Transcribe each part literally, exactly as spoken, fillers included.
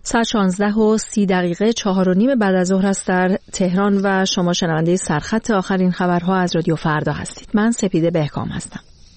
ساعت شانزده و سی دقیقه چهار و نیم بعد از ظهر است در تهران و شما شنونده سرخط آخرین خبرها از رادیو فردا هستید. من سپیده بهکام هستم.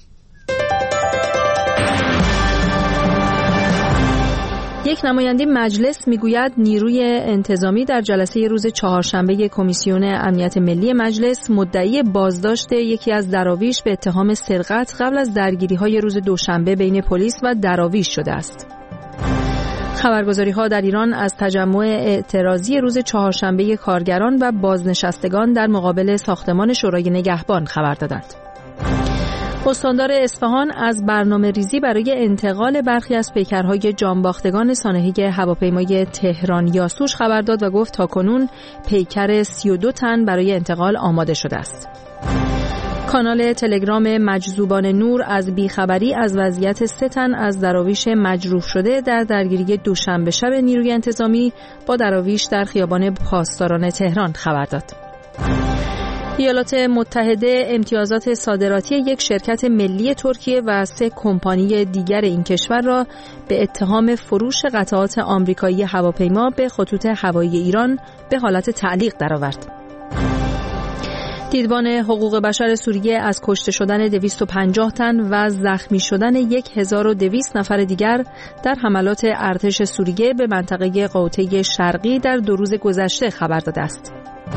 یک نماینده مجلس میگوید نیروی انتظامی در جلسه روز چهارشنبه کمیسیون امنیت ملی مجلس مدعی بازداشت یکی از دراویش به اتهام سرقت قبل از درگیری‌های روز دوشنبه بین پلیس و دراویش شده است. خبرگزاری‌ها در ایران از تجمع اعتراضی روز چهارشنبه کارگران و بازنشستگان در مقابل ساختمان شورای نگهبان خبر دادند. استاندار اصفهان از برنامه ریزی برای انتقال برخی از پیکرهای جانباختگان سانحه هواپیمای تهران یاسوش خبر داد و گفت تاکنون پیکر سی و دو تن برای انتقال آماده شده است. کانال تلگرام مجذوبان نور از بیخبری از وضعیت سه تن از دراویش مجروح شده در درگیری دوشنبه شب نیروی انتظامی با دراویش در خیابان پاسداران تهران خبر داد. ایالات متحده امتیازات صادراتی یک شرکت ملی ترکیه و سه کمپانی دیگر این کشور را به اتهام فروش قطعات آمریکایی هواپیما به خطوط هوایی ایران به حالت تعلیق درآورد. دیدبان حقوق بشر سوریه از کشته شدن دویست و پنجاه تن و زخمی شدن هزار و دویست نفر دیگر در حملات ارتش سوریه به منطقه قوطه شرقی در دو روز گذشته خبر داده است.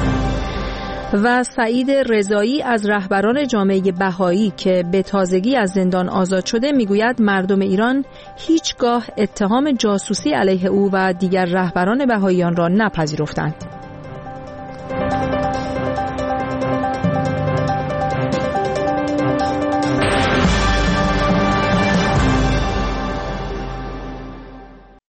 و سعید رضایی از رهبران جامعه بهایی که به تازگی از زندان آزاد شده میگوید مردم ایران هیچگاه اتهام جاسوسی علیه او و دیگر رهبران بهاییان را نپذیرفتند.